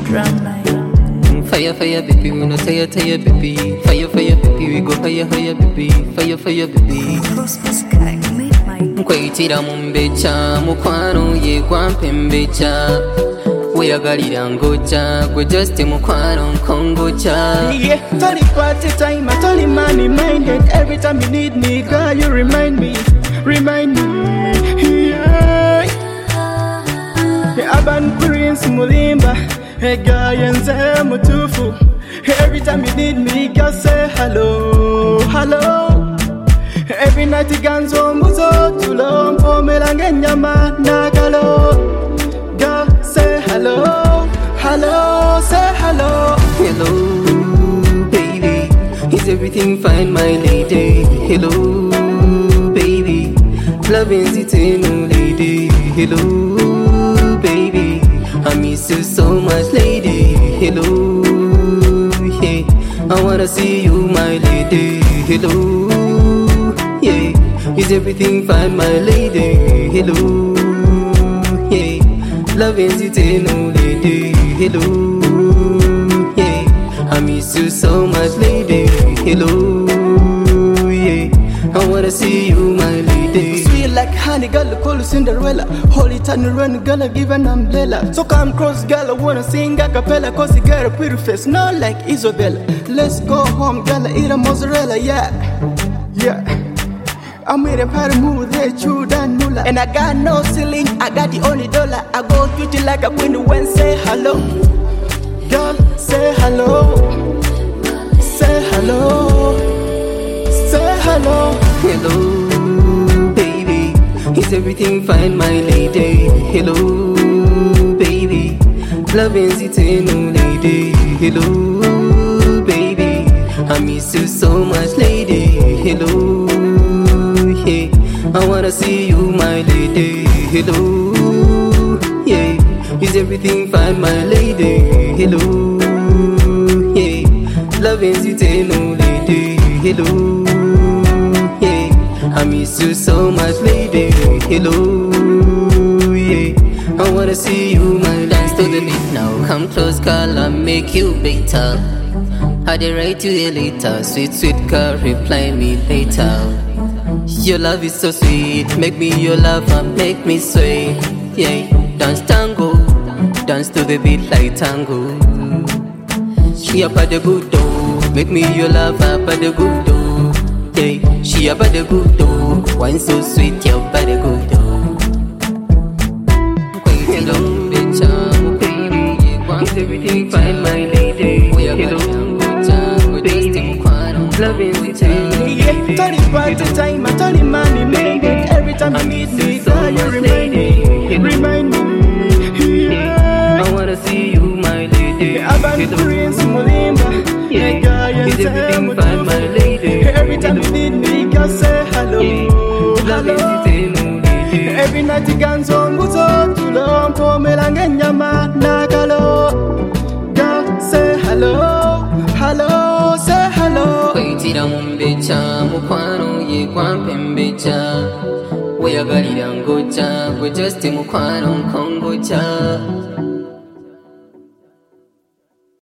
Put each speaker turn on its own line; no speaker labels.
drama.
Fire, fire, baby, we no tire, tire, baby. Fire, fire, baby, we go higher, higher, baby. Fire, fire, baby.
Cross the sky, make my
Nkwaitira mumbecha, mukwano ye kwampembecha. Weyagalira ngocha, gwe just mukwano nkongocha.
Yeah, Tony party time, I Tony money minded. Every time you need me, girl, you remind me. Yeah. Aban Prince Mulimba, hey girl, yenze mutufu. Every time you need me, girl, say hello, hello. Every night you guns on muzo tulom for melangenya nagalo. Girl, say hello, hello, say hello.
Hello, baby, is everything fine, my lady? Hello, baby, loving's eternal, lady. Hello, baby, I miss you so much, lady. Hello, yeah, I wanna see you, my lady. Hello, yeah, is everything fine, my lady? Hello, yeah, loving's eternal, lady. Hello, yeah, I miss you so much, lady. Hello, yeah, I wanna see you, my lady.
Sweet like honey, girl, call you Cinderella. Hold it and run, girl, give an umbrella. So come cross, girl, I wanna sing a cappella. Cause you got a pretty face, not like Isabella. Let's go home, girl, eat a mozzarella, yeah. Yeah, I'm with a party move, they chew and nula. And I got no ceiling, I got the only dollar. I go treat you like a queen when say hello. Girl, say hello. Say hello. Say hello.
Hello, baby, is everything fine, my lady? Hello, baby, loving's eternal, lady. Hello, baby, I miss you so much, lady. Hello, yeah, I wanna see you, my lady. Hello, yeah, is everything fine, my lady? Hello, yeah, loving's eternal, lady. Hello, yeah, I miss you so much, lady. Hello, yeah, I wanna see you, my lady. Dance to the beat now, come close, girl, I'll make you better. I did write you a later, sweet, sweet girl, reply me later. Your love is so sweet, make me your lover, make me sway. Yeah, dance tango, dance to the beat like tango. She up at the good door, make me your lover by the good door. Yeah, she up at the good door, wine so sweet, your by the good door. Hello, bitch, baby, is everything fine, my lady? Hello, baby, loving eternal.
Yeah, Tony party time, I Tony money minded. Every time you need me, girl, you remind me. Yeah,
I wanna see you, my lady.
Aban Prince Mulimba, yeah, girl,
is everything fine, my lady?
Every time you need me, girl, say hello, hello. Every night you guns on muzo tulom for melangenya nagalo. Girl, say hello, hello, say hello.
Kwaitira mumbecha, mukwano ye kwampembecha. Weyagalira ngocha, gwe just mukwano nkongocha.